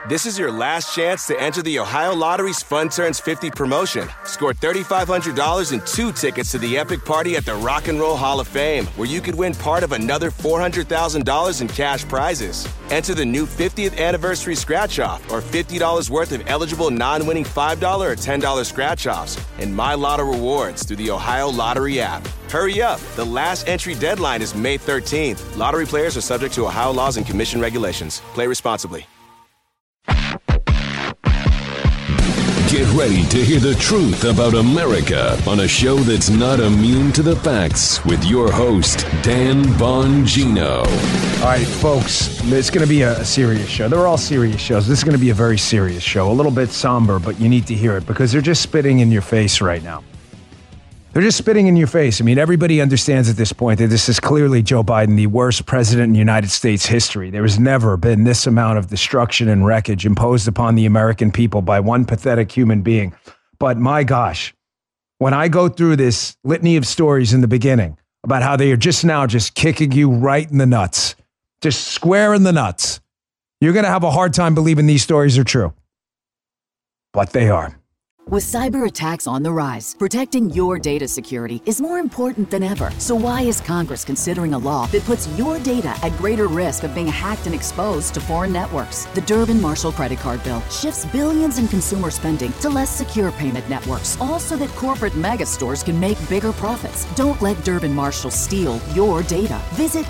This is your last chance to enter the Ohio Lottery's Fun Turns 50 promotion. Score $3,500 and 2 tickets to the epic party at the Rock and Roll Hall of Fame, where you could win part of another $400,000 in cash prizes. Enter the new 50th anniversary scratch-off or $50 worth of eligible non-winning $5 or $10 scratch-offs and My Lotto rewards through the Ohio Lottery app. Hurry up. The last entry deadline is May 13th. Lottery players are subject to Ohio laws and commission regulations. Play responsibly. Get ready to hear the truth about America on a show that's not immune to the facts with your host, Dan Bongino. All right, folks, it's going to be a serious show. They're all serious shows. This is going to be a very serious show. A little bit somber, but you need to hear it because they're just spitting in your face right now. They're just spitting in your face. I mean, everybody understands at this point that this is clearly Joe Biden, the worst president in United States history. There has never been this amount of destruction and wreckage imposed upon the American people by one pathetic human being. But my gosh, when I go through this litany of stories in the beginning about how they are just now just kicking you right in the nuts, just square in the nuts, you're going to have a hard time believing these stories are true. But they are. With cyber attacks on the rise, protecting your data security is more important than ever. So why is Congress considering a law that puts your data at greater risk of being hacked and exposed to foreign networks? The Durbin-Marshall credit card bill shifts billions in consumer spending to less secure payment networks, all so that corporate mega stores can make bigger profits. Don't let Durbin-Marshall steal your data. Visit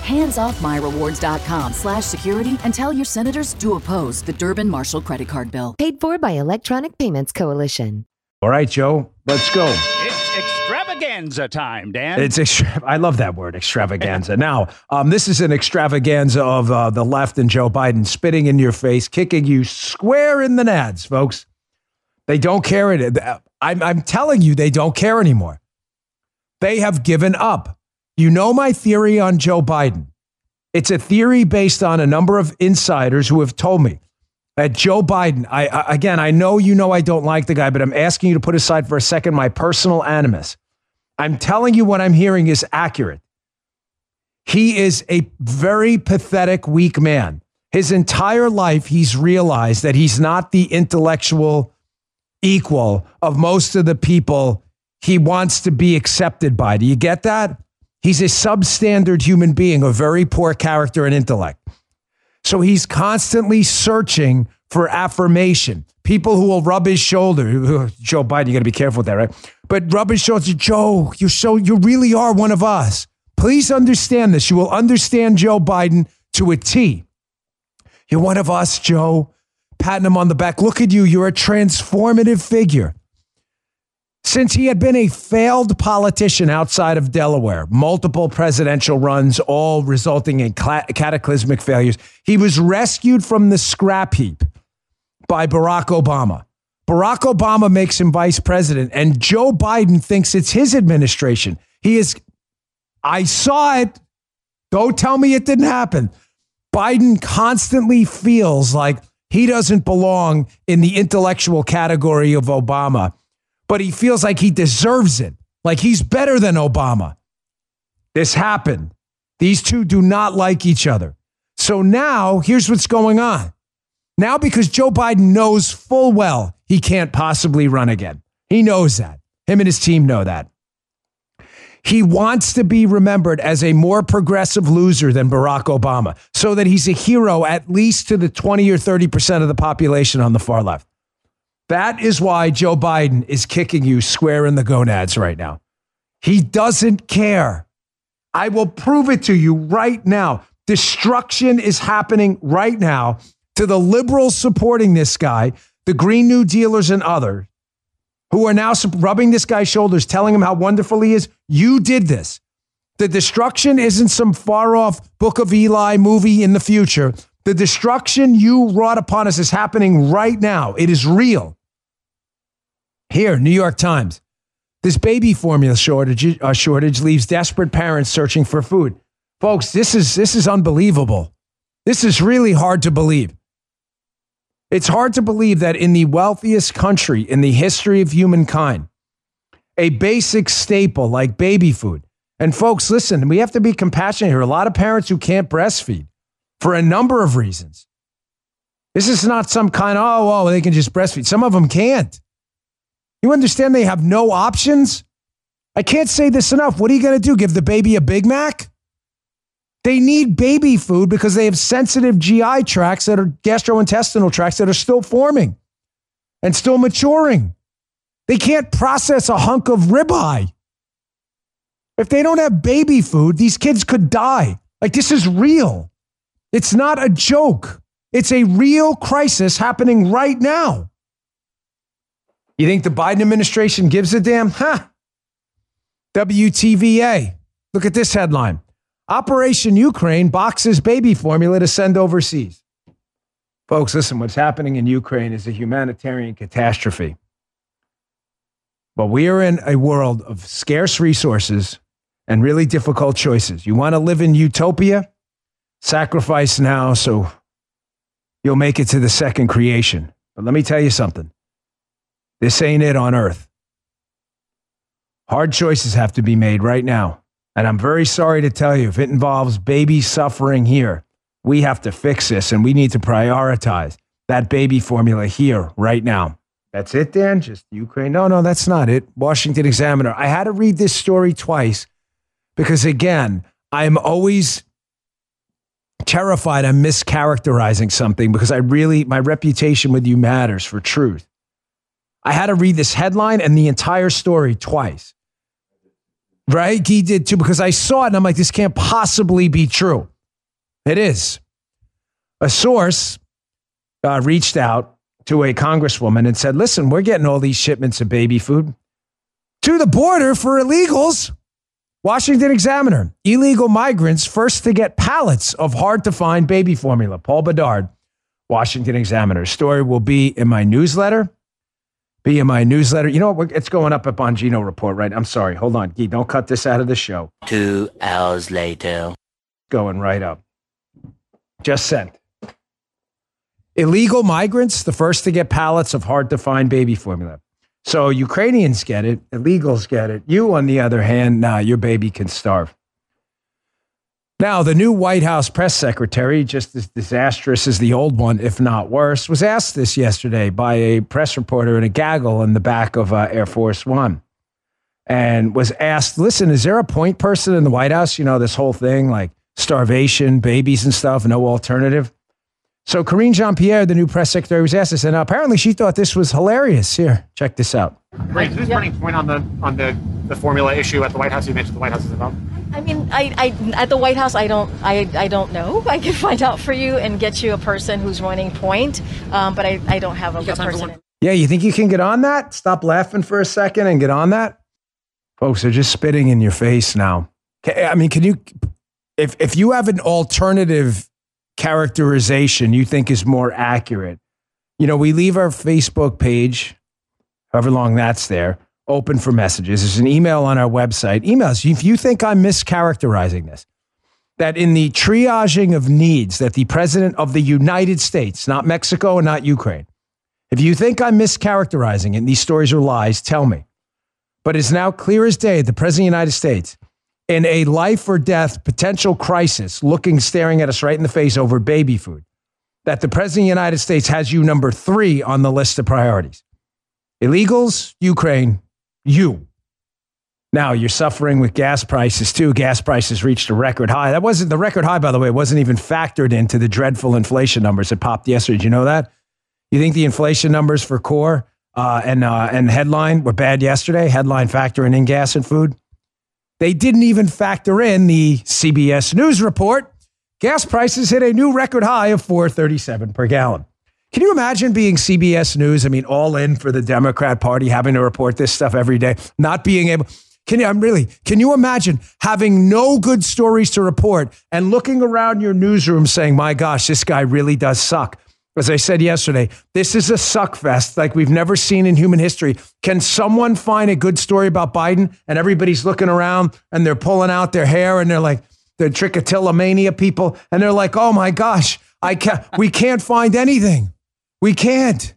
handsoffmyrewards.com/security and tell your senators to oppose the Durbin-Marshall credit card bill. Paid for by Electronic Payments Coalition. All right, Joe, let's go. It's extravaganza time, Dan. I love that word, extravaganza. Now, this is an extravaganza of the left and Joe Biden spitting in your face, kicking you square in the nads, folks. They don't care. I'm telling you, they don't care anymore. They have given up. You know my theory on Joe Biden. It's a theory based on a number of insiders who have told me that Joe Biden, I know I don't like the guy, but I'm asking you to put aside for a second my personal animus. I'm telling you what I'm hearing is accurate. He is a very pathetic, weak man. His entire life, he's realized that he's not the intellectual equal of most of the people he wants to be accepted by. Do you get that? He's a substandard human being of very poor character and intellect. So he's constantly searching for affirmation. People who will rub his shoulder. Joe Biden, you got to be careful with that, right? But rub his shoulder. Joe, you really are one of us. Please understand this. You will understand Joe Biden to a T. You're one of us, Joe. Patting him on the back. Look at you. You're a transformative figure. Since he had been a failed politician outside of Delaware, multiple presidential runs, all resulting in cataclysmic failures, he was rescued from the scrap heap by Barack Obama. Barack Obama makes him vice president, and Joe Biden thinks it's his administration. I saw it. Don't tell me it didn't happen. Biden constantly feels like he doesn't belong in the intellectual category of Obama, but he feels like he deserves it, like he's better than Obama. This happened. These two do not like each other. So now, here's what's going on. Now, because Joe Biden knows full well he can't possibly run again. He knows that. Him and his team know that. He wants to be remembered as a more progressive loser than Barack Obama, so that he's a hero at least to the 20 or 30% of the population on the far left. That is why Joe Biden is kicking you square in the gonads right now. He doesn't care. I will prove it to you right now. Destruction is happening right now to the liberals supporting this guy, the Green New Dealers and others, who are now rubbing this guy's shoulders, telling him how wonderful he is. You did this. The destruction isn't some far-off Book of Eli movie in the future. The destruction you wrought upon us is happening right now. It is real. Here, New York Times. This baby formula shortage leaves desperate parents searching for food. Folks, this is unbelievable. This is really hard to believe. It's hard to believe that in the wealthiest country in the history of humankind, a basic staple like baby food. And folks, listen, we have to be compassionate here. A lot of parents who can't breastfeed for a number of reasons. This is not some kind of, they can just breastfeed. Some of them can't. You understand they have no options? I can't say this enough. What are you going to do? Give the baby a Big Mac? They need baby food because they have sensitive GI tracts that are gastrointestinal tracts that are still forming and still maturing. They can't process a hunk of ribeye. If they don't have baby food, these kids could die. Like, this is real. It's not a joke. It's a real crisis happening right now. You think the Biden administration gives a damn? WTVA. Look at this headline. Operation Ukraine boxes baby formula to send overseas. Folks, listen, what's happening in Ukraine is a humanitarian catastrophe. But we are in a world of scarce resources and really difficult choices. You want to live in utopia? Sacrifice now so you'll make it to the second creation. But let me tell you something. This ain't it on earth. Hard choices have to be made right now. And I'm very sorry to tell you, if it involves baby suffering here, we have to fix this and we need to prioritize that baby formula here right now. That's it, Dan? Just Ukraine? No, that's not it. Washington Examiner. I had to read this story twice because, again, I'm always terrified I'm mischaracterizing something because my reputation with you matters for truth. I had to read this headline and the entire story twice. Right? He did too, because I saw it and I'm like, this can't possibly be true. It is. A source reached out to a congresswoman and said, listen, we're getting all these shipments of baby food to the border for illegals. Washington Examiner, illegal migrants first to get pallets of hard-to-find baby formula. Paul Bedard, Washington Examiner. Story will be in my newsletter. You know what? It's going up at Bongino Report, right? I'm sorry. Hold on. Guy, don't cut this out of the show. 2 hours later. Going right up. Just sent. Illegal migrants, the first to get pallets of hard-to-find baby formula. So Ukrainians get it. Illegals get it. You, on the other hand, your baby can starve. Now, the new White House press secretary, just as disastrous as the old one, if not worse, was asked this yesterday by a press reporter in a gaggle in the back of Air Force One. And was asked, listen, is there a point person in the White House? You know, this whole thing, like starvation, babies and stuff, no alternative. So Karine Jean-Pierre, the new press secretary, was asked this, and apparently she thought this was hilarious. Here, check this out. Right, who's turning point on the formula issue at the White House? You mentioned the White House is involved. I mean, I at the White House, I don't know. I can find out for you and get you a person who's running point, but I don't have a person. Yeah, you think you can get on that? Stop laughing for a second and get on that? Folks, they're just spitting in your face now. I mean, can you, if you have an alternative characterization you think is more accurate, you know, we leave our Facebook page, however long that's there, open for messages. There's an email on our website. Emails. If you think I'm mischaracterizing this, that in the triaging of needs that the president of the United States, not Mexico and not Ukraine, if you think I'm mischaracterizing it and these stories are lies, tell me. But it's now clear as day, the president of the United States, in a life or death potential crisis, staring at us right in the face over baby food, that the president of the United States has you number 3 on the list of priorities. Illegals, Ukraine, you. Now, you're suffering with gas prices, too. Gas prices reached a record high. That wasn't the record high, by the way. It wasn't even factored into the dreadful inflation numbers that popped yesterday. Did you know that? You think the inflation numbers for core and headline were bad yesterday? Headline factoring in gas and food? They didn't even factor in the CBS News report. Gas prices hit a new record high of $4.37 per gallon. Can you imagine being CBS News? I mean, all in for the Democrat Party, having to report this stuff every day, not being able. Can you imagine having no good stories to report and looking around your newsroom saying, my gosh, this guy really does suck. As I said yesterday, this is a suck fest like we've never seen in human history. Can someone find a good story about Biden? And everybody's looking around and they're pulling out their hair and they're like, the trichotilla mania people. And they're like, oh my gosh, we can't find anything. We can't.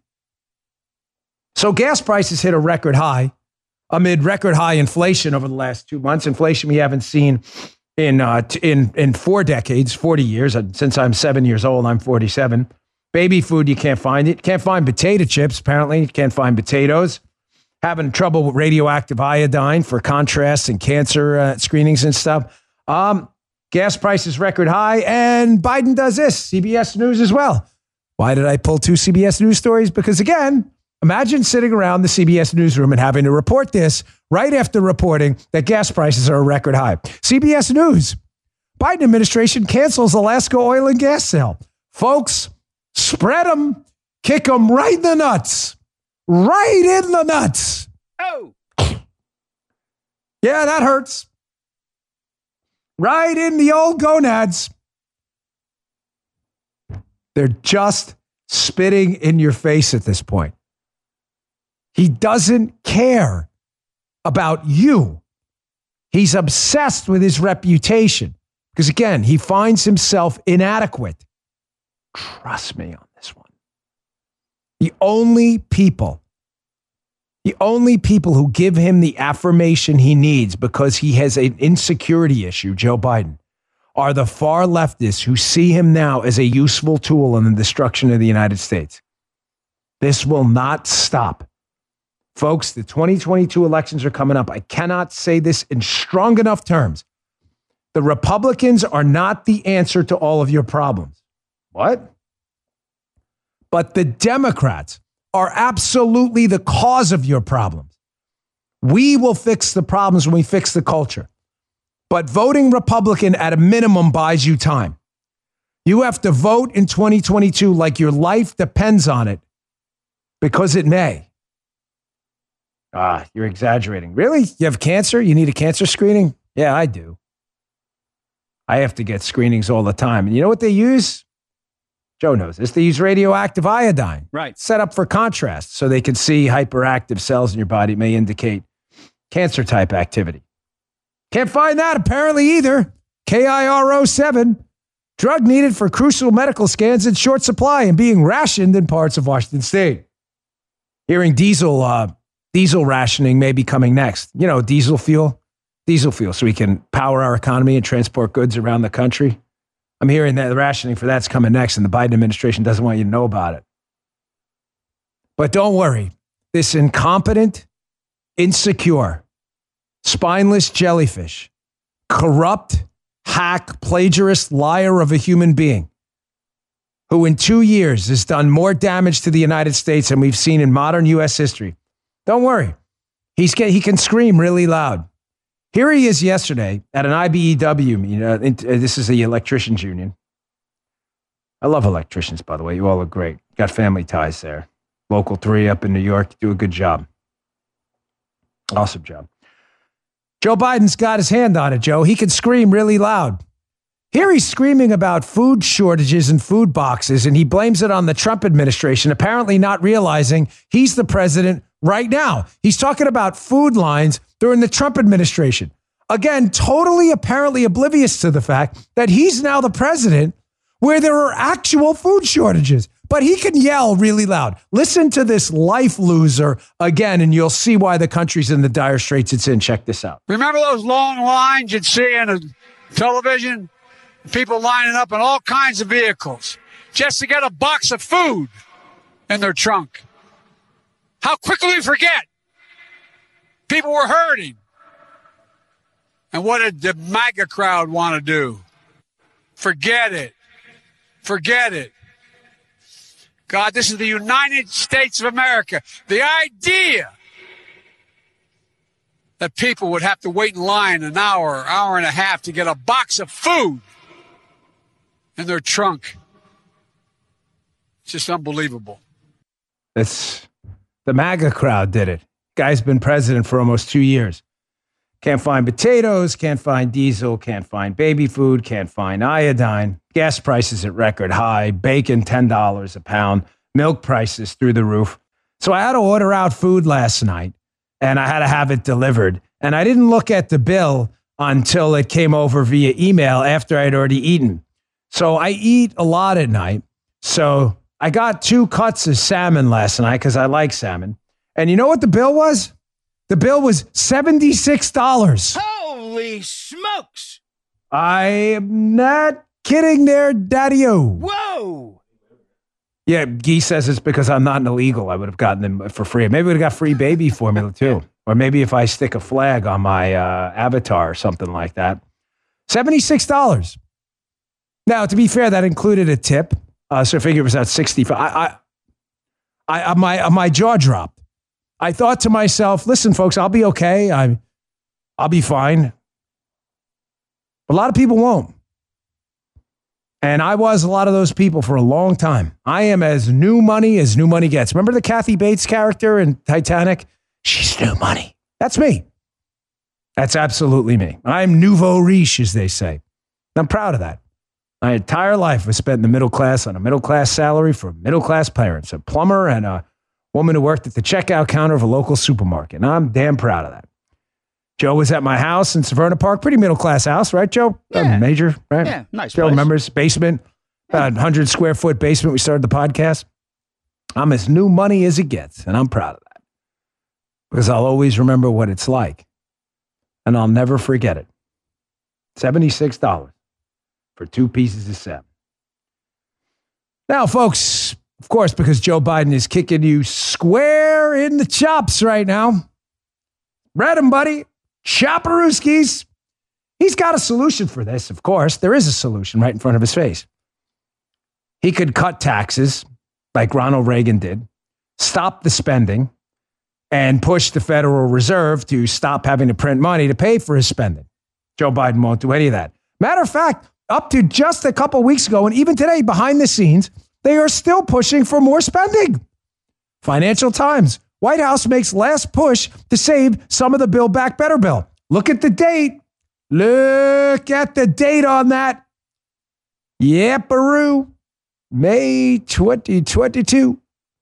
So gas prices hit a record high amid record high inflation over the last 2 months. Inflation we haven't seen in 4 decades, 40 years. Since I'm 7 years old, I'm 47. Baby food, you can't find it. Can't find potato chips, apparently. You can't find potatoes. Having trouble with radioactive iodine for contrast and cancer screenings and stuff. Gas prices record high, and Biden does this. CBS News as well. Why did I pull two CBS News stories? Because again, imagine sitting around the CBS newsroom and having to report this right after reporting that gas prices are a record high. CBS News. Biden administration cancels Alaska oil and gas sale. Folks, spread them, kick them right in the nuts. Right in the nuts. Oh. Yeah, that hurts. Right in the old gonads. They're just spitting in your face at this point. He doesn't care about you. He's obsessed with his reputation. Because again, he finds himself inadequate. Trust me on this one. The only people who give him the affirmation he needs because he has an insecurity issue, Joe Biden, are the far leftists who see him now as a useful tool in the destruction of the United States. This will not stop. Folks, the 2022 elections are coming up. I cannot say this in strong enough terms. The Republicans are not the answer to all of your problems. What? But the Democrats are absolutely the cause of your problems. We will fix the problems when we fix the culture. But voting Republican at a minimum buys you time. You have to vote in 2022 like your life depends on it, because it may. You're exaggerating. Really? You have cancer? You need a cancer screening? Yeah, I do. I have to get screenings all the time. And you know what they use? Joe knows this. They use radioactive iodine. Right. Set up for contrast so they can see hyperactive cells in your body may indicate cancer type activity. Can't find that apparently either. KIRO7. Drug needed for crucial medical scans in short supply and being rationed in parts of Washington State. Hearing diesel rationing may be coming next. You know, diesel fuel so we can power our economy and transport goods around the country. I'm hearing that the rationing for that's coming next, and the Biden administration doesn't want you to know about it. But don't worry. This incompetent, insecure, spineless jellyfish, corrupt, hack, plagiarist, liar of a human being who in 2 years has done more damage to the United States than we've seen in modern U.S. history. Don't worry. He can scream really loud. Here he is yesterday at an IBEW meeting. This is the electricians union. I love electricians, by the way. You all are great. Got family ties there. Local 3 up in New York. Do a good job. Awesome job. Joe Biden's got his hand on it, Joe. He can scream really loud. Here he's screaming about food shortages and food boxes, and he blames it on the Trump administration, apparently not realizing he's the president right now. He's talking about food lines during the Trump administration. Again, totally apparently oblivious to the fact that he's now the president where there are actual food shortages. But he can yell really loud. Listen to this life loser again, and you'll see why the country's in the dire straits it's in. Check this out. Remember those long lines you'd see on television? People lining up in all kinds of vehicles just to get a box of food in their trunk. How quickly we forget. People were hurting. And what did the MAGA crowd want to do? Forget it. Forget it. God, this is the United States of America. The idea that people would have to wait in line an hour, hour and a half to get a box of food in their trunk. It's just unbelievable. It's the MAGA crowd did it. Guy's been president for almost 2 years. Can't find potatoes, can't find diesel, can't find baby food, can't find iodine. Gas prices at record high, bacon $10 a pound, milk prices through the roof. So I had to order out food last night, and I had to have it delivered. And I didn't look at the bill until it came over via email after I'd already eaten. So I eat a lot at night. So I got 2 cuts of salmon last night because I like salmon. And you know what the bill was? The bill was $76. Holy smokes! I am not kidding there, Daddy-o. Whoa! Yeah, Guy says it's because I'm not an illegal. I would have gotten them for free. Maybe we would have got free baby formula too. Or maybe if I stick a flag on my avatar or something like that. $76. Now, to be fair, that included a tip. So I figure it was at $65. My jaw dropped. I thought to myself, listen, folks, I'll be okay. I'll be fine. A lot of people won't. And I was a lot of those people for a long time. I am as new money gets. Remember the Kathy Bates character in Titanic? She's new money. That's me. That's absolutely me. I'm nouveau riche, as they say. I'm proud of that. My entire life was spent in the middle class on a middle class salary for middle class parents, a plumber and a woman who worked at the checkout counter of a local supermarket. And I'm damn proud of that. Joe was at my house in Severna Park, pretty middle class house, right, Joe? Yeah. Major, right? Yeah, nice Joe place. remembers basement, about 100 square foot basement. We started the podcast. I'm as new money as it gets, and I'm proud of that because I'll always remember what it's like, and I'll never forget it. $76 for 2 pieces of salmon. Now, folks, of course, because Joe Biden is kicking you square in the chops right now. Read him, buddy. Choparooskies. He's got a solution for this, of course. There is a solution right in front of his face. He could cut taxes like Ronald Reagan did, stop the spending, and push the Federal Reserve to stop having to print money to pay for his spending. Joe Biden won't do any of that. Matter of fact, up to just a couple weeks ago, and even today, behind the scenes, they are still pushing for more spending. Financial Times. White House makes last push to save some of the Build Back Better bill. Look at the date. Look at the date on that. Yaparoo, May 2022.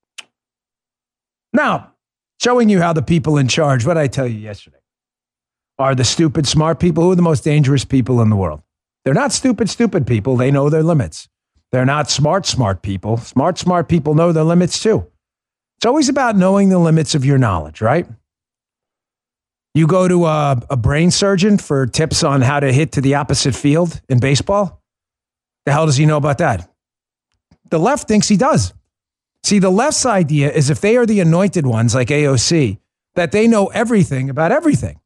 Now, showing you how the people in charge, what did I tell you yesterday, are the stupid, smart people who are the most dangerous people in the world. They're not stupid people. They know their limits. They're not smart people. Smart people know their limits too. It's always about knowing the limits of your knowledge, right? You go to a brain surgeon for tips on how to hit to the opposite field in baseball. The hell does he know about that? The left thinks he does. See, the left's idea is if they are the anointed ones like AOC, that they know everything about everything.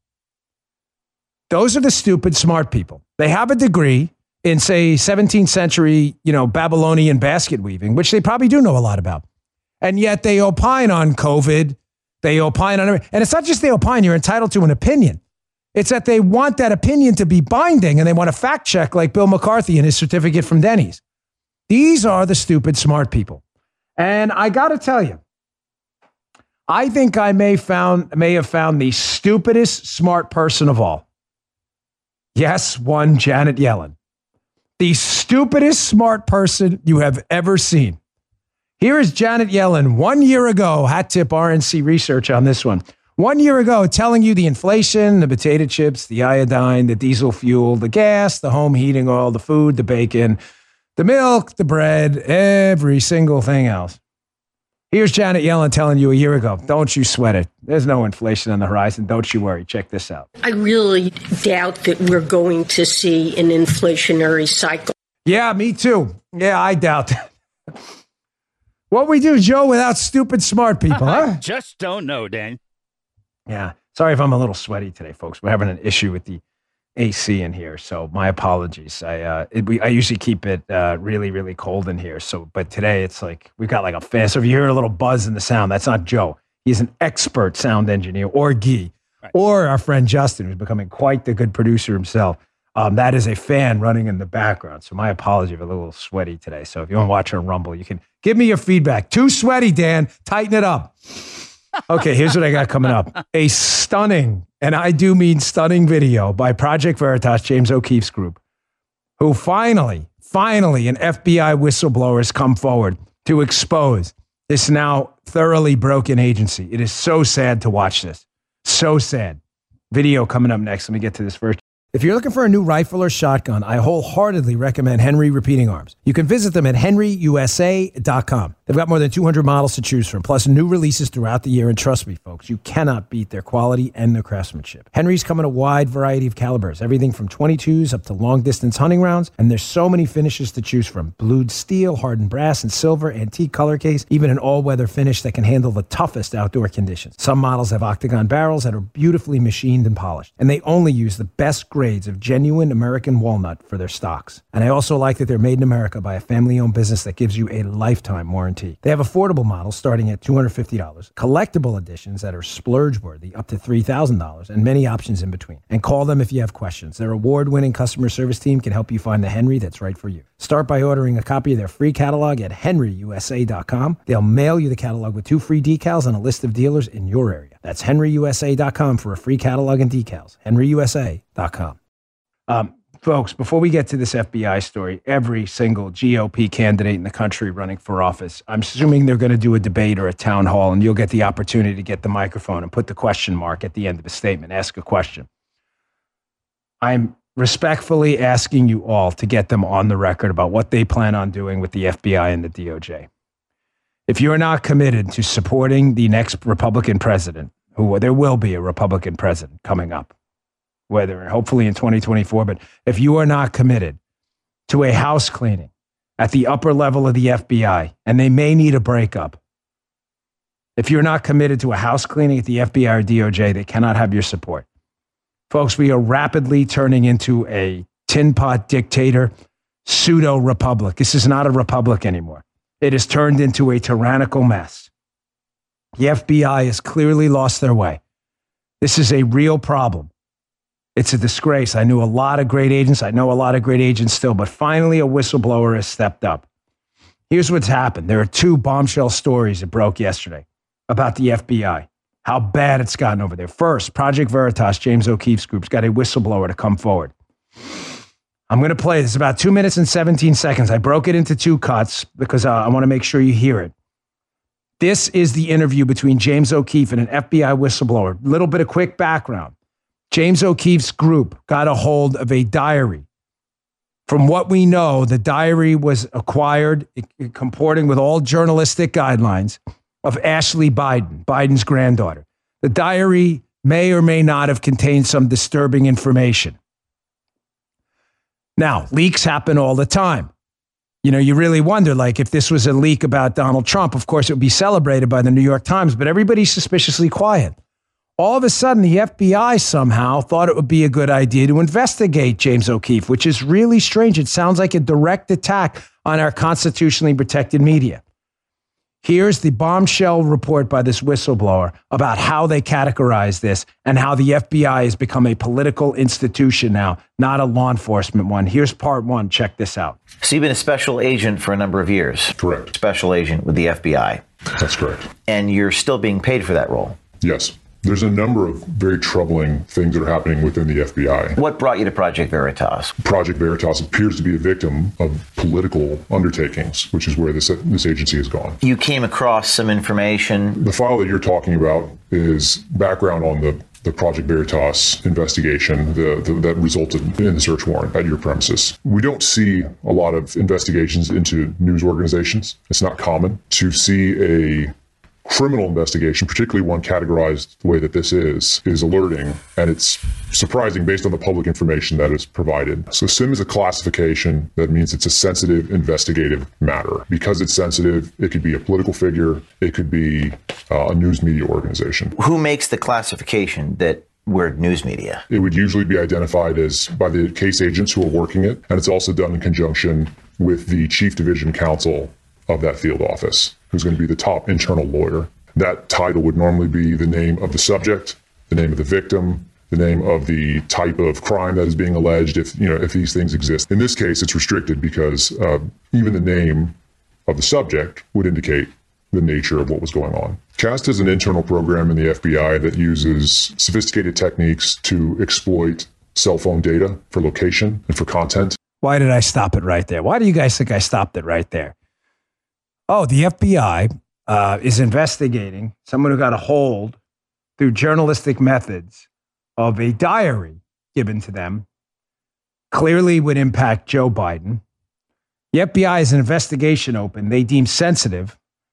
Those are the stupid, smart people. They have a degree in, say, 17th century, Babylonian basket weaving, which they probably do know a lot about. And yet they opine on COVID. They opine on everything. And it's not just they opine. You're entitled to an opinion. It's that they want that opinion to be binding and they want to fact check like Bill McCarthy and his certificate from Denny's. These are the stupid, smart people. And I got to tell you, I think I may have found the stupidest, smart person of all. Yes, one Janet Yellen. The stupidest, smart person you have ever seen. Here is Janet Yellen 1 year ago, hat tip RNC research on this one. 1 year ago, telling you the inflation, the potato chips, the iodine, the diesel fuel, the gas, the home heating oil, the food, the bacon, the milk, the bread, every single thing else. Here's Janet Yellen telling you a year ago, don't you sweat it. There's no inflation on the horizon. Don't you worry. Check this out. I really doubt that we're going to see an inflationary cycle. Yeah, me too. Yeah, I doubt that. What we do, Joe, without stupid, smart people, huh? Just don't know, Dan. Yeah. Sorry if I'm a little sweaty today, folks. We're having an issue with the AC in here, so my apologies. I usually keep it really, really cold in here. But today it's like we've got like a fan. So if you hear a little buzz in the sound, that's not Joe. He's an expert sound engineer, or Guy, right, or our friend Justin, who's becoming quite the good producer himself. That is a fan running in the background. So my apology if I'm a little sweaty today. So if you want to watch on Rumble, you can give me your feedback. Too sweaty, Dan. Tighten it up. Okay, here's what I got coming up. A stunning, and I do mean stunning, video by Project Veritas, James O'Keefe's group, who finally, an FBI whistleblower has come forward to expose this now thoroughly broken agency. It is so sad to watch this. So sad. Video coming up next. Let me get to this first. If you're looking for a new rifle or shotgun, I wholeheartedly recommend Henry Repeating Arms. You can visit them at henryusa.com. They've got more than 200 models to choose from, plus new releases throughout the year. And trust me, folks, you cannot beat their quality and their craftsmanship. Henry's come in a wide variety of calibers, everything from 22s up to long-distance hunting rounds. And there's so many finishes to choose from. Blued steel, hardened brass, and silver, antique color case, even an all-weather finish that can handle the toughest outdoor conditions. Some models have octagon barrels that are beautifully machined and polished. And they only use the best grades of genuine American walnut for their stocks. And I also like that they're made in America by a family-owned business that gives you a lifetime warranty. They have affordable models starting at $250, collectible editions that are splurge-worthy up to $3,000, and many options in between. And call them if you have questions. Their award-winning customer service team can help you find the Henry that's right for you. Start by ordering a copy of their free catalog at henryusa.com. They'll mail you the catalog with 2 free decals and a list of dealers in your area. That's henryusa.com for a free catalog and decals. henryusa.com. Folks, before we get to this FBI story, every single GOP candidate in the country running for office, I'm assuming they're going to do a debate or a town hall, and you'll get the opportunity to get the microphone and put the question mark at the end of the statement. Ask a question. I'm respectfully asking you all to get them on the record about what they plan on doing with the FBI and the DOJ. If you're not committed to supporting the next Republican president, there will be a Republican president coming up, whether hopefully in 2024, but if you are not committed to a house cleaning at the upper level of the FBI, and they may need a breakup, if you're not committed to a house cleaning at the FBI or DOJ, they cannot have your support. Folks, we are rapidly turning into a tin pot dictator, pseudo-republic. This is not a republic anymore. It has turned into a tyrannical mess. The FBI has clearly lost their way. This is a real problem. It's a disgrace. I knew a lot of great agents. I know a lot of great agents still, but finally a whistleblower has stepped up. Here's what's happened. There are 2 bombshell stories that broke yesterday about the FBI, how bad it's gotten over there. First, Project Veritas, James O'Keefe's group's got a whistleblower to come forward. I'm going to play this. About 2 minutes and 17 seconds. I broke it into 2 cuts because I want to make sure you hear it. This is the interview between James O'Keefe and an FBI whistleblower. Little bit of quick background. James O'Keefe's group got a hold of a diary. From what we know, the diary was acquired, comporting with all journalistic guidelines, of Ashley Biden, Biden's granddaughter. The diary may or may not have contained some disturbing information. Now, leaks happen all the time. You know, you really wonder, like, if this was a leak about Donald Trump, of course, it would be celebrated by the New York Times, but everybody's suspiciously quiet. All of a sudden, the FBI somehow thought it would be a good idea to investigate James O'Keefe, which is really strange. It sounds like a direct attack on our constitutionally protected media. Here's the bombshell report by this whistleblower about how they categorize this and how the FBI has become a political institution now, not a law enforcement one. Here's part 1. Check this out. So you've been a special agent for a number of years. Correct. Special agent with the FBI. That's correct. And you're still being paid for that role. Yes. There's a number of very troubling things that are happening within the FBI. What brought you to Project Veritas? Project Veritas appears to be a victim of political undertakings, which is where this agency has gone. You came across some information. The file that you're talking about is background on the Project Veritas investigation that resulted in the search warrant at your premises. We don't see a lot of investigations into news organizations. It's not common to see a criminal investigation, particularly one categorized the way that this is alerting, and it's surprising based on the public information that is provided. So SIM is a classification that means it's a sensitive investigative matter. Because it's sensitive, it could be a political figure, it could be a news media organization. Who makes the classification that we're news media? It would usually be identified as by the case agents who are working it, and it's also done in conjunction with the chief division counsel of that field office, who's going to be the top internal lawyer. That title would normally be the name of the subject, the name of the victim, the name of the type of crime that is being alleged, if these things exist. In this case, it's restricted because even the name of the subject would indicate the nature of what was going on. CAST is an internal program in the FBI that uses sophisticated techniques to exploit cell phone data for location and for content. Why did I stop it right there? Why do you guys think I stopped it right there? Oh, the FBI is investigating someone who got a hold through journalistic methods of a diary given to them, clearly would impact Joe Biden. The FBI has an investigation open they deem sensitive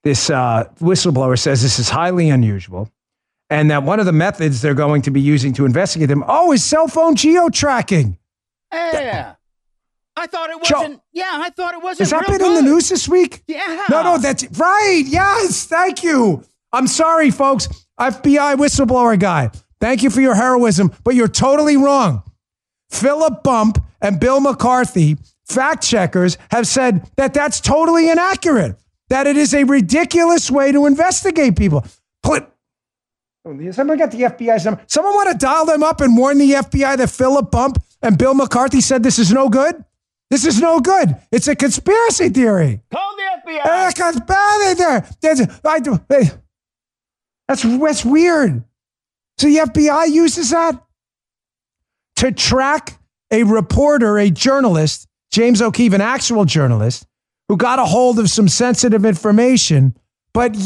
This whistleblower says this is highly unusual, and that one of the methods they're going to be using to investigate them, is cell phone geo-tracking. Yeah. I thought it wasn't. I thought it wasn't. Has that real been good. in the news this week? Yeah. No, that's right. Yes, thank you. I'm sorry, folks. FBI whistleblower guy. Thank you for your heroism, but you're totally wrong. Philip Bump and Bill McCarthy, fact checkers, have said that that's totally inaccurate, that it is a ridiculous way to investigate people. Someone got the FBI's number. Someone want to dial them up and warn the FBI that Philip Bump and Bill McCarthy said this is no good? This is no good. It's a conspiracy theory. Call the FBI. That's weird. So the FBI uses that to track a reporter, a journalist, James O'Keefe, an actual journalist, who got a hold of some sensitive information. But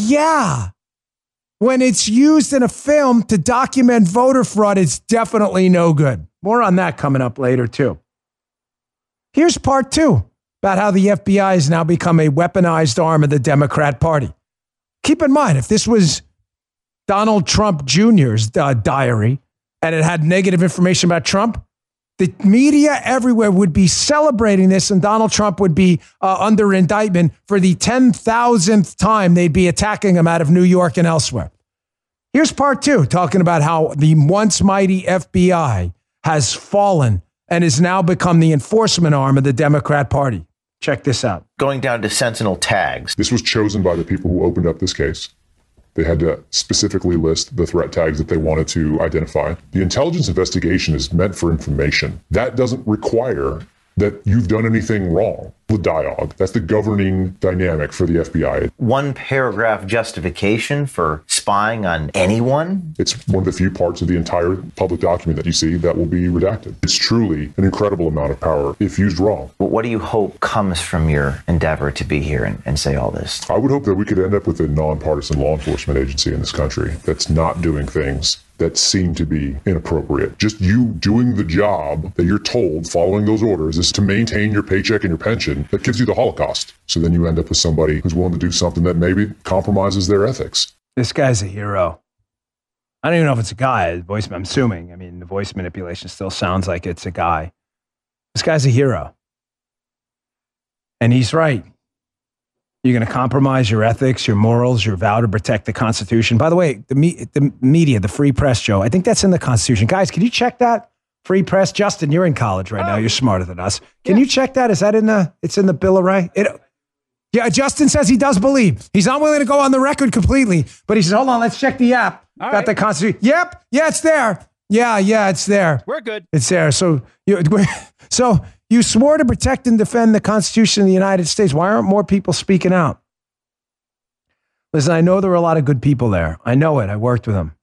when it's used in a film to document voter fraud, it's definitely no good. More on that coming up later, too. Here's part 2 about how the FBI has now become a weaponized arm of the Democrat Party. Keep in mind, if this was Donald Trump Jr.'s diary and it had negative information about Trump, the media everywhere would be celebrating this, and Donald Trump would be under indictment for the 10,000th time. They'd be attacking him out of New York and elsewhere. Here's part 2, talking about how the once mighty FBI has fallen and has now become the enforcement arm of the Democrat Party. Check this out. Going down to Sentinel tags. This was chosen by the people who opened up this case. They had to specifically list the threat tags that they wanted to identify. The intelligence investigation is meant for information. That doesn't require that you've done anything wrong. The DIOG, that's the governing dynamic for the FBI. One paragraph justification for spying on anyone? It's one of the few parts of the entire public document that you see that will be redacted. It's truly an incredible amount of power if used wrong. But what do you hope comes from your endeavor to be here and say all this? I would hope that we could end up with a nonpartisan law enforcement agency in this country that's not doing things that seem to be inappropriate. Just you doing the job that you're told, following those orders, is to maintain your paycheck and your pension. That gives you the Holocaust. So then you end up with somebody who's willing to do something that maybe compromises their ethics. This guy's a hero. I don't even know if it's a guy. The voice, I'm assuming. I mean, the voice manipulation still sounds like it's a guy. This guy's a hero. And he's right. You're going to compromise your ethics, your morals, your vow to protect the Constitution. By the way, the media, the free press, Joe, I think that's in the Constitution. Guys, can you check that? Free press. Justin, you're in college right now. You're smarter than us. Can you check that? Is that it's in the Bill of Rights? Yeah, Justin says he does believe. He's not willing to go on the record completely, but he says, hold on, let's check the app. All Got right. the Constitution. Yep. Yeah, it's there. Yeah, it's there. We're good. It's there. So you swore to protect and defend the Constitution of the United States. Why aren't more people speaking out? Listen, I know there were a lot of good people there. I know it. I worked with them.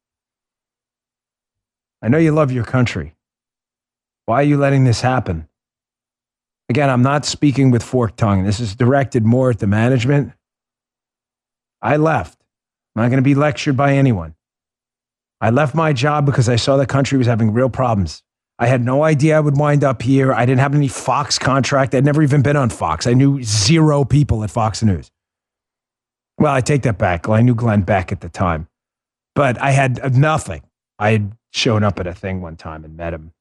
I know you love your country. Why are you letting this happen? Again, I'm not speaking with forked tongue. This is directed more at the management. I left. I'm not going to be lectured by anyone. I left my job because I saw the country was having real problems. I had no idea I would wind up here. I didn't have any Fox contract. I'd never even been on Fox. I knew 0 people at Fox News. Well, I take that back. I knew Glenn Beck at the time. But I had nothing. I had shown up at a thing one time and met him.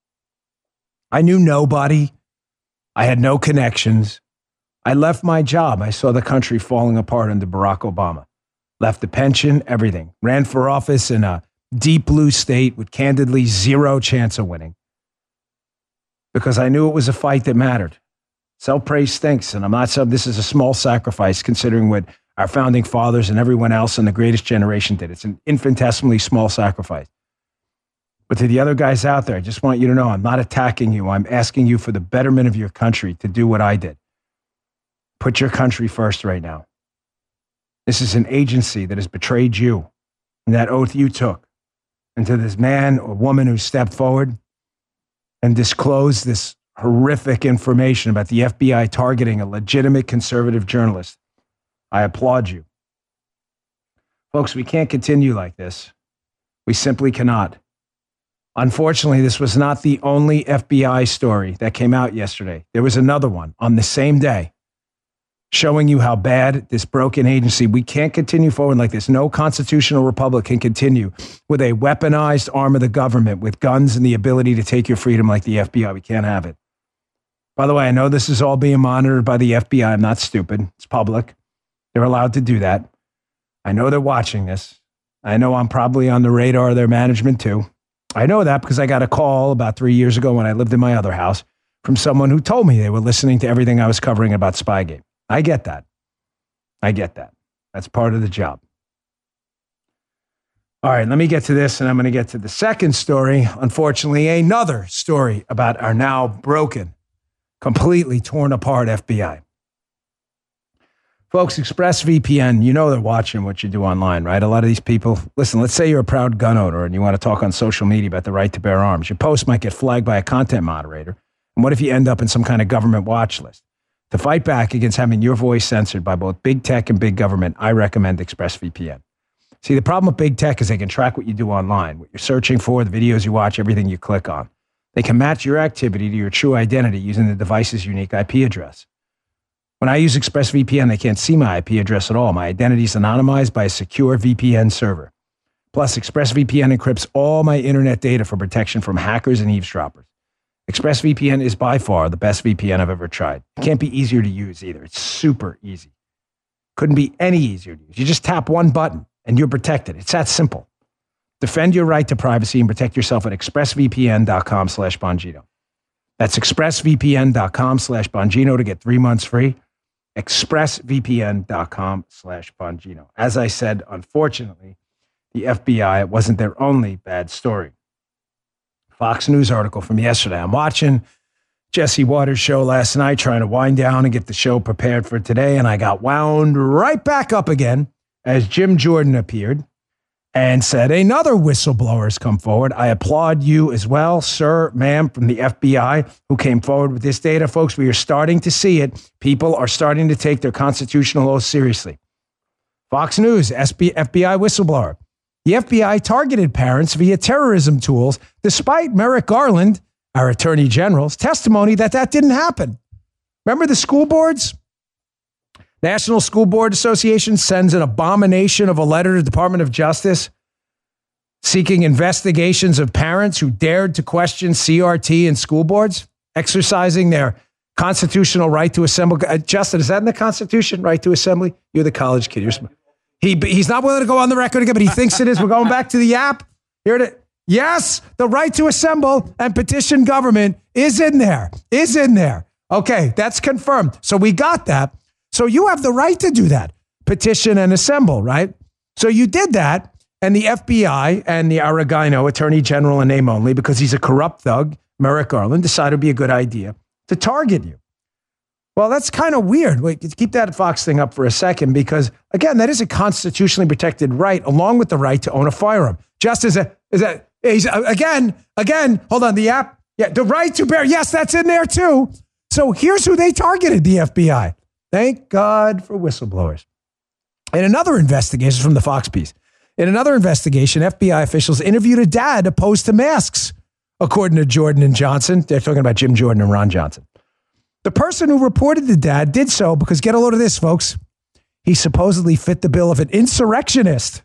I knew nobody. I had no connections. I left my job. I saw the country falling apart under Barack Obama. Left the pension, everything. Ran for office in a deep blue state with candidly 0 chance of winning. Because I knew it was a fight that mattered. Self-praise stinks, and I'm not saying this is a small sacrifice considering what our founding fathers and everyone else in the greatest generation did. It's an infinitesimally small sacrifice. But to the other guys out there, I just want you to know I'm not attacking you. I'm asking you for the betterment of your country to do what I did. Put your country first right now. This is an agency that has betrayed you and that oath you took. And to this man or woman who stepped forward and disclosed this horrific information about the FBI targeting a legitimate conservative journalist, I applaud you. Folks, we can't continue like this. We simply cannot. Unfortunately, this was not the only FBI story that came out yesterday. There was another one on the same day. showing you how bad this broken agency, we can't continue forward like this. No constitutional republic can continue with a weaponized arm of the government with guns and the ability to take your freedom like the FBI. We can't have it. By the way, I know this is all being monitored by the FBI. I'm not stupid. It's public. They're allowed to do that. I know they're watching this. I know I'm probably on the radar of their management too. I know that because I got a call about 3 years ago when I lived in my other house from someone who told me they were listening to everything I was covering about Spygate. I get that. I get that. That's part of the job. All right, let me get to this, and I'm going to get to the second story. Unfortunately, another story about our now broken, completely torn apart FBI. Folks, ExpressVPN, you know they're watching what you do online, right? A lot of these people, listen, let's say you're a proud gun owner and you want to talk on social media about the right to bear arms. Your post might get flagged by a content moderator. And what if you end up in some kind of government watch list? To fight back against having your voice censored by both big tech and big government, I recommend ExpressVPN. See, the problem with big tech is they can track what you do online, what you're searching for, the videos you watch, everything you click on. They can match your activity to your true identity using the device's unique IP address. When I use ExpressVPN, they can't see my IP address at all. My identity is anonymized by a secure VPN server. Plus, ExpressVPN encrypts all my internet data for protection from hackers and eavesdroppers. ExpressVPN is by far the best VPN I've ever tried. It can't be easier to use either. It's super easy. Couldn't be any easier to use. You just tap one button and you're protected. It's that simple. Defend your right to privacy and protect yourself at expressvpn.com/Bongino. That's expressvpn.com/Bongino to get 3 months free. expressvpn.com/Bongino. As I said, unfortunately, the FBI, it wasn't their only bad story. Fox News article from yesterday. I'm watching Jesse Waters' show last night, trying to wind down and get the show prepared for today, and I got wound right back up again as Jim Jordan appeared and said, another whistleblower has come forward. I applaud you as well, sir, ma'am, from the FBI who came forward with this data. Folks, we are starting to see it. People are starting to take their constitutional oath seriously. Fox News, FBI whistleblower. The FBI targeted parents via terrorism tools, despite Merrick Garland, our attorney general's testimony that didn't happen. Remember the school boards? National School Board Association sends an abomination of a letter to the Department of Justice seeking investigations of parents who dared to question CRT and school boards, exercising their constitutional right to assemble. Justin, is that in the Constitution, right to assembly? You're the college kid. He's not willing to go on the record again, but he thinks it is. We're going back to the app. Here it is. Yes, the right to assemble and petition government is in there. Okay, that's confirmed. So we got that. So you have the right to do that, petition and assemble, right? So you did that, and the FBI and the Aragino, Attorney General in name only, because he's a corrupt thug, Merrick Garland, decided it would be a good idea to target you. Well, that's kind of weird. Wait, keep that Fox thing up for a second, because, again, that is a constitutionally protected right, along with the right to own a firearm. Just as again, hold on, the app, yeah, the right to bear, yes, that's in there too. So here's who they targeted, the FBI. Thank God for whistleblowers. In another investigation from the Fox piece, FBI officials interviewed a dad opposed to masks, according to Jordan and Johnson. They're talking about Jim Jordan and Ron Johnson. The person who reported the dad did so because, get a load of this, folks, he supposedly fit the bill of an insurrectionist.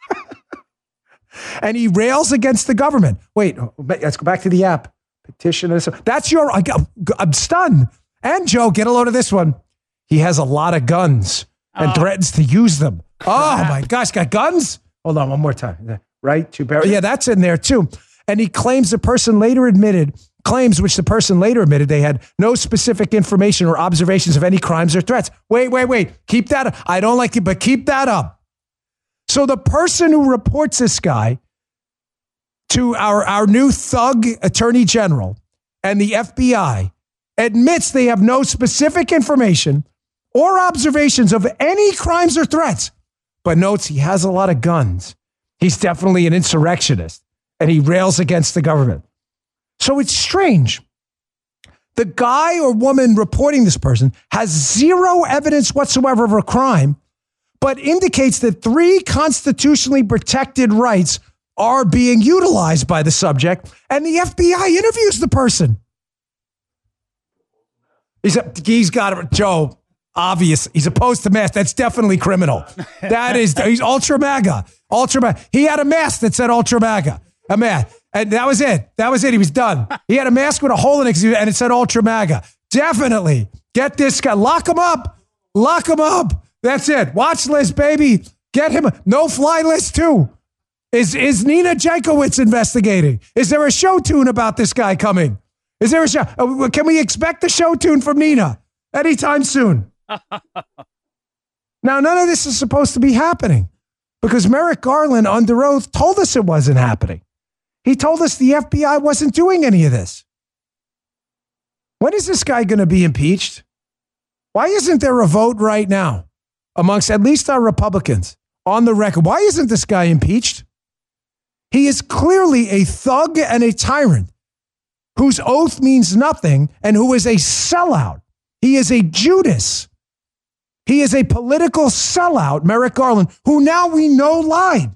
And he rails against the government. Wait, let's go back to the app. Petition. That's I'm stunned. And Joe, get a load of this one. He has a lot of guns and threatens to use them. Oh my gosh, got guns? Hold on, one more time. Right to bear. Yeah, that's in there too. And he claims which the person later admitted they had no specific information or observations of any crimes or threats. Wait. Keep that up. I don't like it, but keep that up. So the person who reports this guy to our new thug attorney general and the FBI admits they have no specific information or observations of any crimes or threats, but notes he has a lot of guns. He's definitely an insurrectionist, and he rails against the government. So it's strange. The guy or woman reporting this person has zero evidence whatsoever of a crime, but indicates that 3 constitutionally protected rights are being utilized by the subject, and the FBI interviews the person. He's got it. Joe, Obvious. He's opposed to masks. That's definitely criminal. He's ultra MAGA. Ultra MAGA. He had a mask that said ultra MAGA. A mask. And that was it. He was done. He had a mask with a hole in it and it said ultra MAGA. Definitely. Get this guy. Lock him up. That's it. Watch list, baby. Get him. No fly list too. Is Nina Jankowicz investigating? Is there a show tune about this guy coming? Is there a show? Can we expect a show tune from Nina anytime soon? Now, none of this is supposed to be happening because Merrick Garland under oath told us it wasn't happening. He told us the FBI wasn't doing any of this. When is this guy going to be impeached? Why isn't there a vote right now amongst at least our Republicans on the record? Why isn't this guy impeached? He is clearly a thug and a tyrant whose oath means nothing and who is a sellout. He is a Judas. He is a political sellout, Merrick Garland, who now we know lied.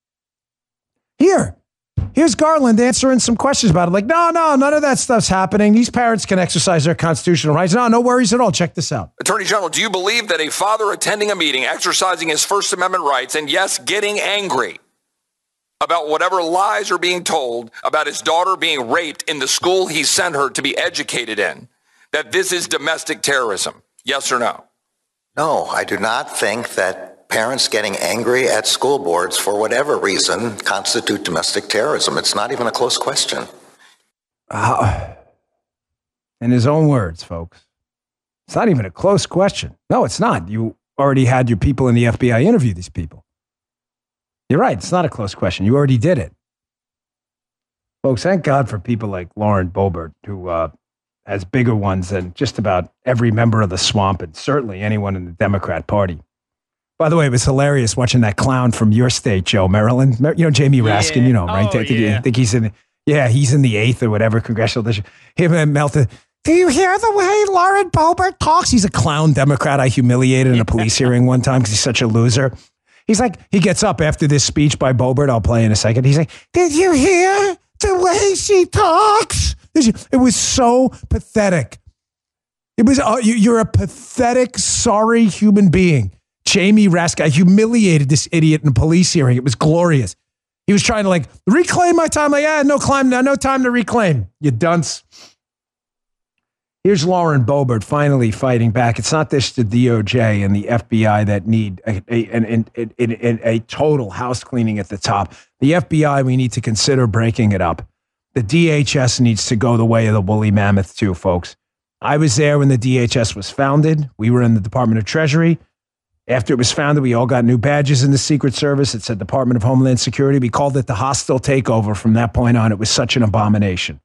Here's Garland answering some questions about it. Like, no, none of that stuff's happening. These parents can exercise their constitutional rights. No worries at all. Check this out. Attorney General, do you believe that a father attending a meeting, exercising his First Amendment rights, and yes, getting angry about whatever lies are being told about his daughter being raped in the school he sent her to be educated in, that this is domestic terrorism? Yes or no? No, I do not think that parents getting angry at school boards for whatever reason constitute domestic terrorism. It's not even a close question. In his own words, folks, it's not even a close question. No, it's not. You already had your people in the FBI interview these people. You're right. It's not a close question. You already did it. Folks, thank God for people like Lauren Boebert, who has bigger ones than just about every member of the swamp and certainly anyone in the Democrat Party. By the way, it was hilarious watching that clown from your state, Joe, Maryland. You know, Jamie Raskin, you know, right? I think he's in the 8th or whatever congressional district. Him and Melton. Do you hear the way Lauren Boebert talks? He's a clown Democrat I humiliated in a police hearing one time because he's such a loser. He's like, he gets up after this speech by Boebert. I'll play in a second. He's like, did you hear the way she talks? It was so pathetic. It was, you're a pathetic, sorry human being. Jamie Raskin, I humiliated this idiot in a police hearing. It was glorious. He was trying to reclaim my time. No time to reclaim. You dunce. Here's Lauren Boebert finally fighting back. It's not just the DOJ and the FBI that need a total house cleaning at the top. The FBI, we need to consider breaking it up. The DHS needs to go the way of the woolly mammoth too, folks. I was there when the DHS was founded. We were in the Department of Treasury. After it was founded, we all got new badges in the Secret Service. It said Department of Homeland Security. We called it the hostile takeover from that point on. It was such an abomination.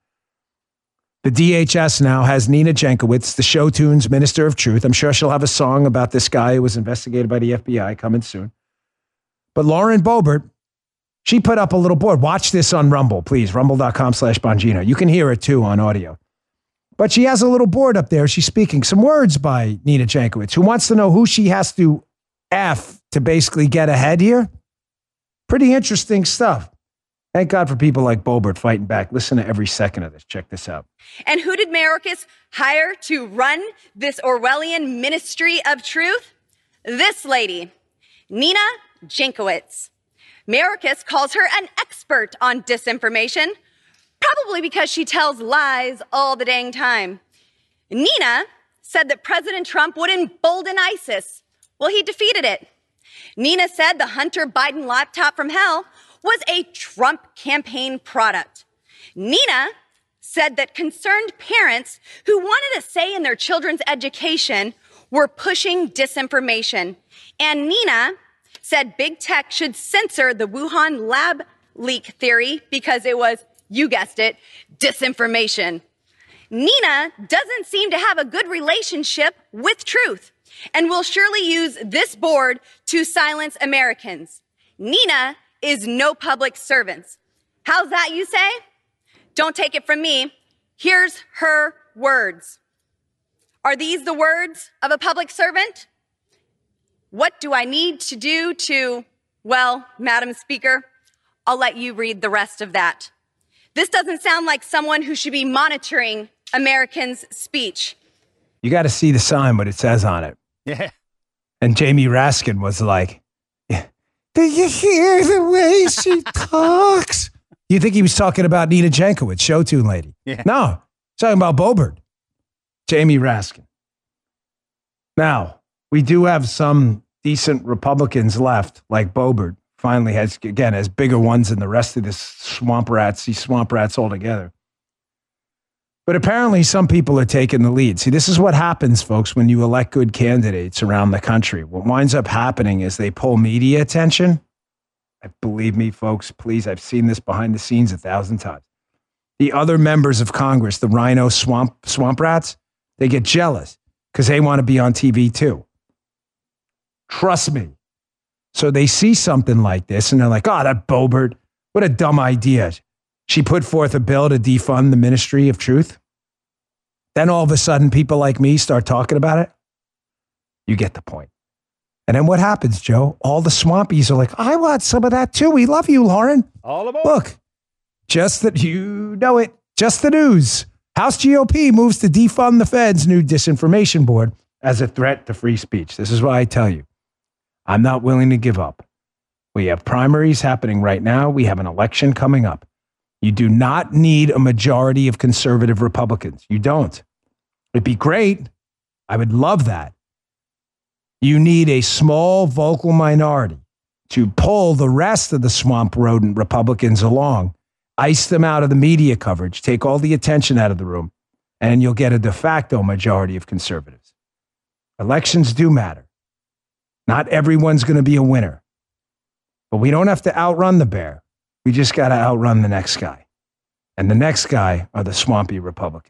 The DHS now has Nina Jankowicz, the show tunes Minister of Truth. I'm sure she'll have a song about this guy who was investigated by the FBI coming soon. But Lauren Boebert, she put up a little board. Watch this on Rumble, please. Rumble.com/Bongino. You can hear it too on audio. But she has a little board up there. She's speaking some words by Nina Jankowicz, who wants to know who she has to F to basically get ahead here. Pretty interesting stuff. Thank God for people like Boebert fighting back. Listen to every second of this. Check this out. And who did Mayorkas hire to run this Orwellian ministry of truth? This lady, Nina Jankowicz. Mayorkas calls her an expert on disinformation, probably because she tells lies all the dang time. Nina said that President Trump would embolden ISIS. Well, he defeated it. Nina said the Hunter Biden laptop from hell was a Trump campaign product. Nina said that concerned parents who wanted a say in their children's education were pushing disinformation. And Nina said big tech should censor the Wuhan lab leak theory because it was, you guessed it, disinformation. Nina doesn't seem to have a good relationship with truth and will surely use this board to silence Americans. Nina is no public servant. How's that, you say? Don't take it from me. Here's her words. Are these the words of a public servant? What do I need to do to, well, Madam Speaker, I'll let you read the rest of that. This doesn't sound like someone who should be monitoring Americans' speech. You got to see the sign, what it says on it. Yeah. And Jamie Raskin was like, do you hear the way she talks? You think he was talking about Nina Jankowicz, show tune lady? Yeah. No, he's talking about Boebert, Jamie Raskin. Now, we do have some decent Republicans left, like Boebert. Finally has bigger ones than the rest of these swamp rats altogether. But apparently some people are taking the lead. See, this is what happens, folks, when you elect good candidates around the country. What winds up happening is they pull media attention. Believe me, folks, please, I've seen this behind the scenes 1,000 times. The other members of Congress, the rhino swamp rats, they get jealous because they want to be on TV too. Trust me. So they see something like this and they're like, oh, that Boebert, what a dumb idea. She put forth a bill to defund the Ministry of Truth. Then all of a sudden, people like me start talking about it. You get the point. And then what happens, Joe? All the swampies are like, I want some of that too. We love you, Lauren. All aboard. Look, just that you know it. Just the news. House GOP moves to defund the Fed's new disinformation board as a threat to free speech. This is why I tell you, I'm not willing to give up. We have primaries happening right now. We have an election coming up. You do not need a majority of conservative Republicans. You don't. It'd be great. I would love that. You need a small vocal minority to pull the rest of the swamp rodent Republicans along, ice them out of the media coverage, take all the attention out of the room, and you'll get a de facto majority of conservatives. Elections do matter. Not everyone's going to be a winner. But we don't have to outrun the bear. We just got to outrun the next guy. And the next guy are the swampy Republicans.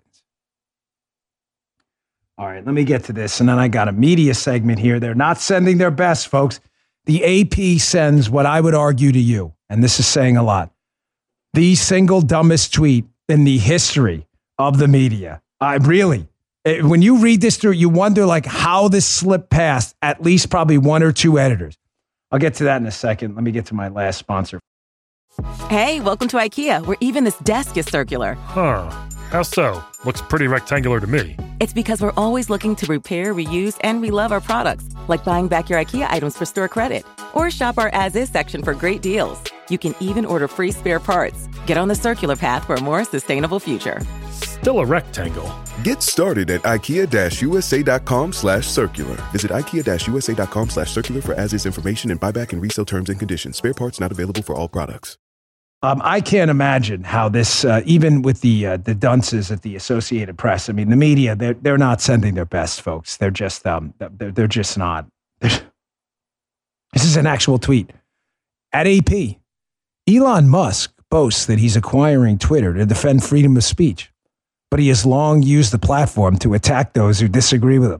All right, let me get to this. And then I got a media segment here. They're not sending their best, folks. The AP sends what I would argue to you, and this is saying a lot, the single dumbest tweet in the history of the media. When you read this through, you wonder like how this slipped past at least probably one or two editors. I'll get to that in a second. Let me get to my last sponsor. Hey, welcome to IKEA, where even this desk is circular. Huh. How so? Looks pretty rectangular to me. It's because we're always looking to repair, reuse, and relove our products, like buying back your IKEA items for store credit. Or shop our as-is section for great deals. You can even order free spare parts. Get on the circular path for a more sustainable future. Still a rectangle. Get started at IKEA-USA.com/circular. Visit IKEA-USA.com/circular for as-is information and buyback and resale terms and conditions. Spare parts not available for all products. I can't imagine how this, even with the dunces at the Associated Press, I mean, the media, they're not sending their best, folks. They're just not. This is an actual tweet. At AP, Elon Musk boasts that he's acquiring Twitter to defend freedom of speech, but he has long used the platform to attack those who disagree with him.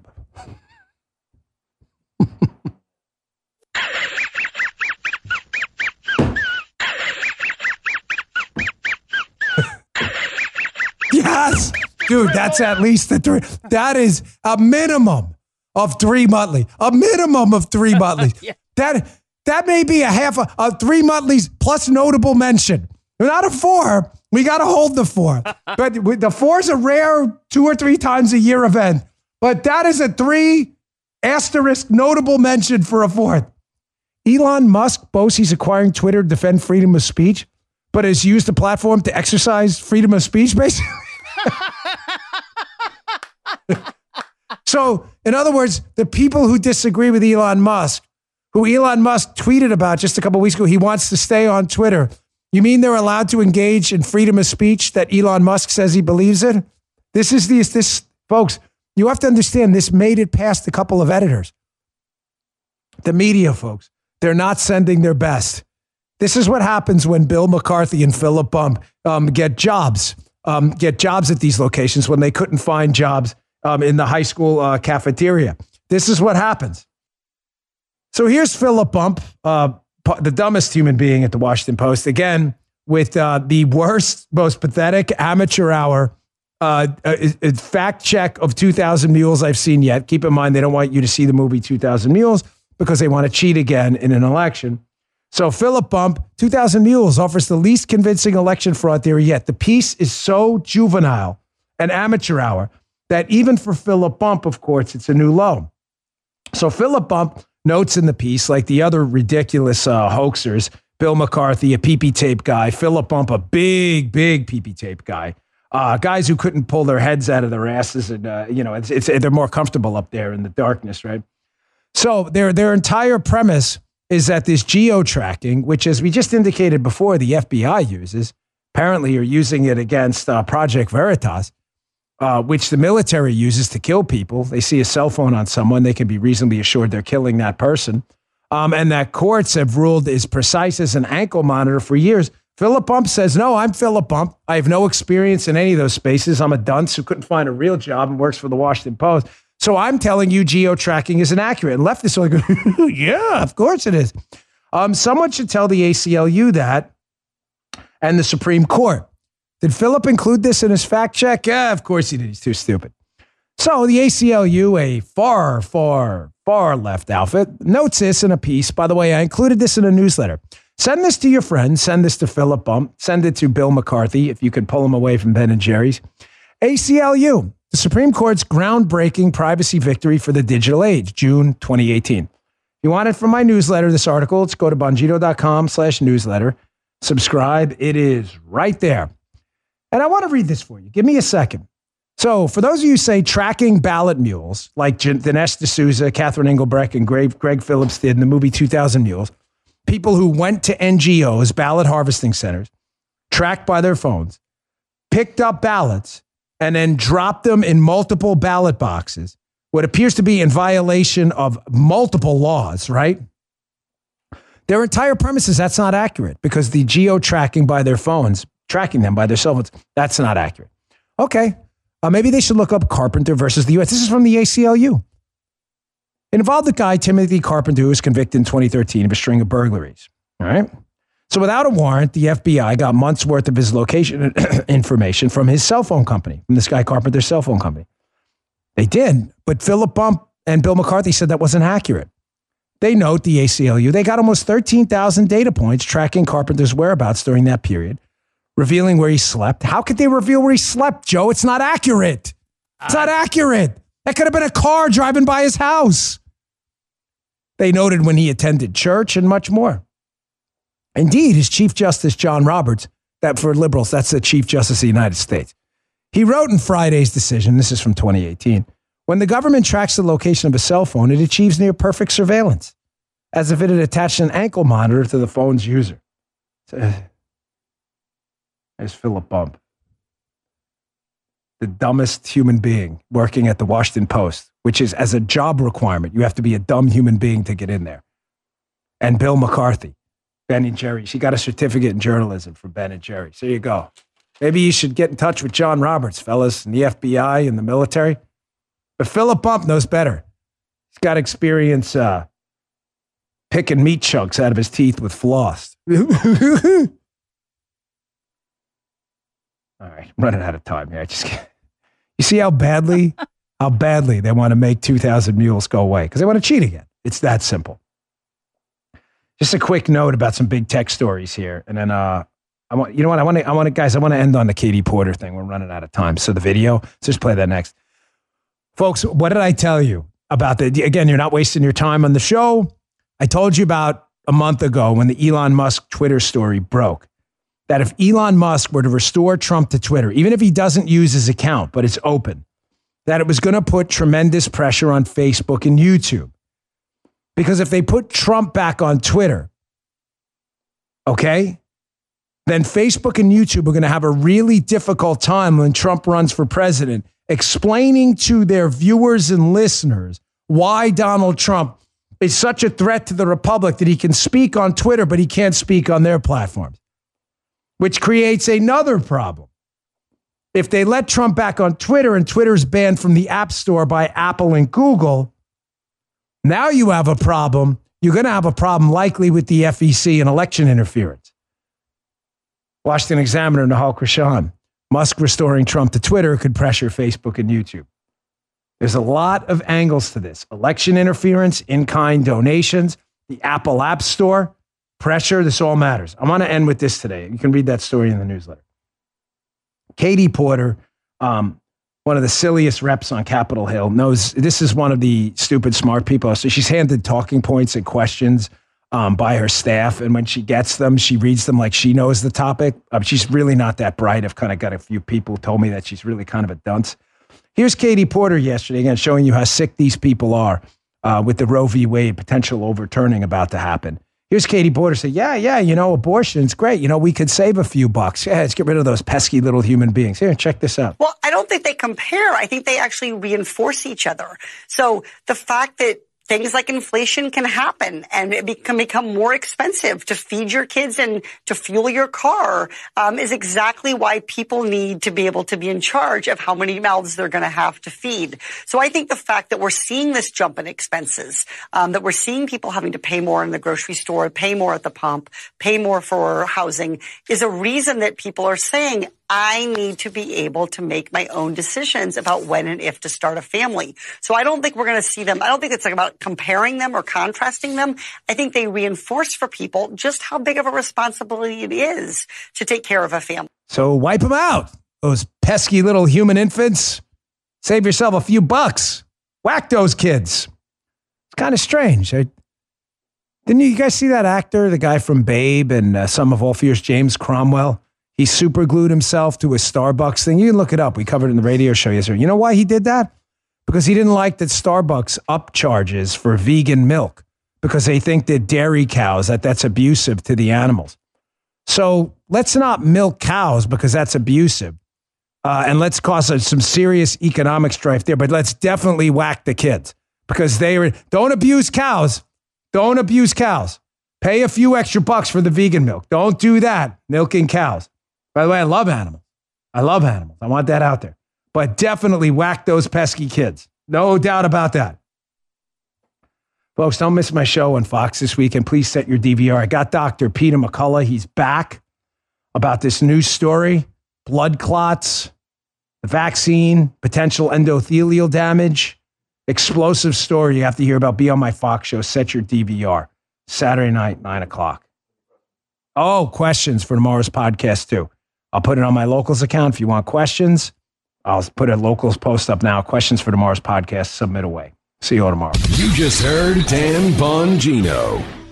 Yes, dude, that's at least the three. That is a minimum of 3 Muttley. A minimum of 3 Muttleys. Yeah. That may be a half of 3 Muttleys plus notable mention. Not a 4. We got to hold the 4. But the 4 is a rare 2 or 3 times a year event. But that is a 3 asterisk notable mention for a 4th. Elon Musk boasts he's acquiring Twitter to defend freedom of speech, but has used the platform to exercise freedom of speech, basically. So, in other words, the people who disagree with Elon Musk, who Elon Musk tweeted about just a couple of weeks ago, he wants to stay on Twitter. You mean they're allowed to engage in freedom of speech that Elon Musk says he believes in? This, folks, you have to understand this made it past a couple of editors. The media, folks, they're not sending their best. This is what happens when Bill McCarthy and Philip Bump get jobs at these locations when they couldn't find jobs in the high school cafeteria. This is what happens. So here's Philip Bump, the dumbest human being at the Washington Post, again, with the worst, most pathetic amateur hour fact check of 2,000 Mules I've seen yet. Keep in mind, they don't want you to see the movie 2,000 Mules because they want to cheat again in an election. So Philip Bump, 2,000 Mules, offers the least convincing election fraud theory yet. The piece is so juvenile and amateur hour that even for Philip Bump, of course, it's a new low. So Philip Bump notes in the piece, like the other ridiculous hoaxers, Bill McCarthy, a pee-pee tape guy, Philip Bump, a big pee-pee tape guy, guys who couldn't pull their heads out of their asses, and they're more comfortable up there in the darkness, right? So their entire premise is that this geo-tracking, which, as we just indicated before, the FBI uses, apparently you're using it against Project Veritas, which the military uses to kill people. They see a cell phone on someone, they can be reasonably assured they're killing that person. And that courts have ruled is precise as an ankle monitor for years. Philip Bump says, no, I'm Philip Bump. I have no experience in any of those spaces. I'm a dunce who couldn't find a real job and works for the Washington Post. So I'm telling you geo-tracking is inaccurate. And leftists are like, yeah, of course it is. Someone should tell the ACLU that and the Supreme Court. Did Philip include this in his fact check? Yeah, of course he did. He's too stupid. So the ACLU, a far left outfit, notes this in a piece. By the way, I included this in a newsletter. Send this to your friends. Send this to Philip Bump. Send it to Bill McCarthy, if you could pull him away from Ben & Jerry's. ACLU, the Supreme Court's groundbreaking privacy victory for the digital age, June 2018. If you want it from my newsletter, this article, let's go to bongino.com/newsletter. Subscribe. It is right there. And I want to read this for you. Give me a second. So for those of you who say tracking ballot mules, like Dinesh D'Souza, Catherine Engelbrecht, and Greg Phillips did in the movie 2000 Mules, people who went to NGOs, ballot harvesting centers, tracked by their phones, picked up ballots, and then dropped them in multiple ballot boxes, what appears to be in violation of multiple laws, right? Their entire premise is that's not accurate because the geo-tracking by their phones, tracking them by their cell phones, that's not accurate. Okay. Maybe they should look up Carpenter versus the U.S. This is from the ACLU. It involved the guy, Timothy Carpenter, who was convicted in 2013 of a string of burglaries. All right. So without a warrant, the FBI got months worth of his location information from his cell phone company, from this guy Carpenter's cell phone company. They did, but Philip Bump and Bill McCarthy said that wasn't accurate. They note, the ACLU, they got almost 13,000 data points tracking Carpenter's whereabouts during that period, revealing where he slept. How could they reveal where he slept, Joe? It's not accurate. It's not accurate. That could have been a car driving by his house. They noted when he attended church and much more. Indeed, his Chief Justice, John Roberts, that for liberals, that's the Chief Justice of the United States. He wrote in Friday's decision, this is from 2018, when the government tracks the location of a cell phone, it achieves near perfect surveillance, as if it had attached an ankle monitor to the phone's user. There's Philip Bump, the dumbest human being working at the Washington Post, which is, as a job requirement, you have to be a dumb human being to get in there. And Bill McCarthy, Ben & Jerry's. He got a certificate in journalism from Ben & Jerry's. There you go. Maybe you should get in touch with John Roberts, fellas, in the FBI and the military. But Philip Bump knows better. He's got experience picking meat chunks out of his teeth with floss. All right, I'm running out of time here. You see how badly they want to make 2,000 Mules go away because they want to cheat again. It's that simple. Just a quick note about some big tech stories here, and then I want to end on the Katie Porter thing. We're running out of time, so the video. So just play that next, folks. What did I tell you about the? Again, you're not wasting your time on the show. I told you about a month ago when the Elon Musk Twitter story broke. That if Elon Musk were to restore Trump to Twitter, even if he doesn't use his account, but it's open, that it was going to put tremendous pressure on Facebook and YouTube. Because if they put Trump back on Twitter, okay, then Facebook and YouTube are going to have a really difficult time when Trump runs for president, explaining to their viewers and listeners why Donald Trump is such a threat to the republic that he can speak on Twitter, but he can't speak on their platforms. Which creates another problem. If they let Trump back on Twitter and Twitter's banned from the App Store by Apple and Google, now you have a problem. You're going to have a problem likely with the FEC and election interference. Washington Examiner, Nahal Krishan. Musk restoring Trump to Twitter could pressure Facebook and YouTube. There's a lot of angles to this. Election interference, in-kind donations, the Apple App Store, pressure, this all matters. I want to end with this today. You can read that story in the newsletter. Katie Porter one of the silliest reps on Capitol Hill, knows this is one of the stupid smart people. So she's handed talking points and questions by her staff. And when she gets them, she reads them like she knows the topic. She's really not that bright. I've kind of got a few people who told me that she's really kind of a dunce. Here's Katie Porter yesterday, again, showing you how sick these people are with the Roe v. Wade potential overturning about to happen. Here's Katie Porter say, yeah, abortion's great. We could save a few bucks. Yeah, let's get rid of those pesky little human beings. Here, check this out. Well, I don't think they compare. I think they actually reinforce each other. So the fact that things like inflation can happen and it can become more expensive to feed your kids and to fuel your car is exactly why people need to be able to be in charge of how many mouths they're going to have to feed. So I think the fact that we're seeing this jump in expenses, that we're seeing people having to pay more in the grocery store, pay more at the pump, pay more for housing is a reason that people are saying, I need to be able to make my own decisions about when and if to start a family. So I don't think we're going to see them. I don't think it's about comparing them or contrasting them. I think they reinforce for people just how big of a responsibility it is to take care of a family. So wipe them out. Those pesky little human infants. Save yourself a few bucks. Whack those kids. It's kind of strange. Didn't you guys see that actor, the guy from Babe and Sum of All Fears, James Cromwell? He super glued himself to a Starbucks thing. You can look it up. We covered it in the radio show yesterday. You know why he did that? Because he didn't like that Starbucks upcharges for vegan milk because they think that dairy cows, that's abusive to the animals. So let's not milk cows because that's abusive. And let's cause some serious economic strife there. But let's definitely whack the kids because don't abuse cows. Don't abuse cows. Pay a few extra bucks for the vegan milk. Don't do that. Milking cows. By the way, I love animals. I want that out there. But definitely whack those pesky kids. No doubt about that. Folks, don't miss my show on Fox this week, and please set your DVR. I got Dr. Peter McCullough. He's back about this news story, blood clots, the vaccine, potential endothelial damage, explosive story you have to hear about. Be on my Fox show. Set your DVR. Saturday night, 9 o'clock. Oh, questions for tomorrow's podcast, too. I'll put it on my Locals account if you want questions. I'll put a Locals post up now. Questions for tomorrow's podcast. Submit away. See you all tomorrow. You just heard Dan Bongino.